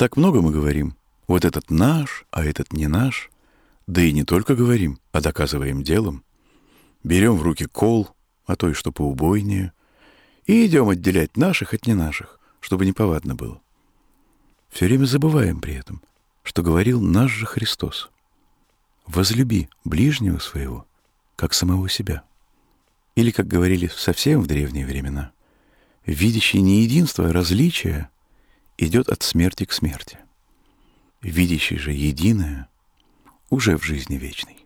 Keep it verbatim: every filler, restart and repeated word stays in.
Так много мы говорим. Вот этот наш, а этот не наш. Да и не только говорим, а доказываем делом. Берем в руки кол, а то и что поубойнее, и идем отделять наших от не наших, чтобы неповадно было. Все время забываем при этом, что говорил наш же Христос. Возлюби ближнего своего, как самого себя. Или, как говорили совсем в древние времена, видящий не единство, а различия идет от смерти к смерти. Видящий же единое уже в жизни вечной.